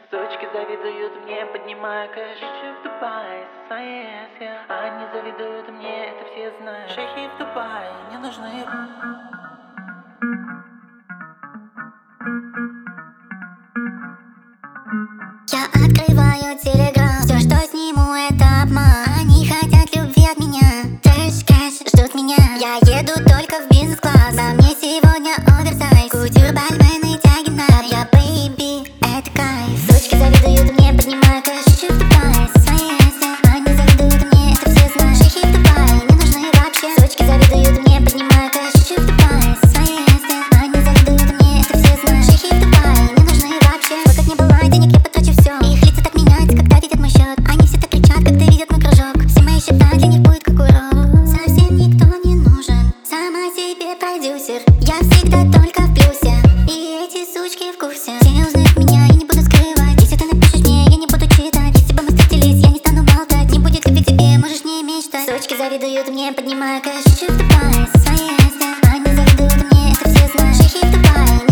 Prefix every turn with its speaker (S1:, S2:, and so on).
S1: Сучки завидуют мне, поднимая кэш в Дубае со своей эски. Они завидуют мне, это все знают. Шейхи в Дубае не нужны.
S2: Я открываю телеграм, все, что сниму, это обман. Они хотят любви от меня, трэш, кэш, ждут меня. Я еду только в бизнес-класс, на мне сегодня оверсайз. Кутюр, бальмен и тяги на я, бэйби, это кайф. Сучки завидуют мне, поднимаю кэш в Дубае со своей эски. Они завидуют мне, это все знают. Шейхи в Дубае не нужны вообще. Сучки завидуют мне, поднимаю кэш в Дубае со своей эски. Они завидуют мне, это все знают. Шейхи в Дубае не нужны вообще. Сколько б ни было денег, я потрачу все. Их лица так меняются, когда видят мой счет. Они все так кричат, когда видят мой кружок. Все мои счета для них будет как урок. Совсем никто не нужен, сама себе продюсер. Я всегда только в плюсе, и эти сучки в курсе. Все узнают меня, я не буду скрывать. Если ты напишешь мне, я не буду читать. Если бы мы встретились, я не стану болтать. Не будет любви к тебе, можешь не мечтать. Сучки завидуют мне, поднимаю кэш в Дубае со своей эски. Они завидуют мне, это все знают. Шейхи в Дубае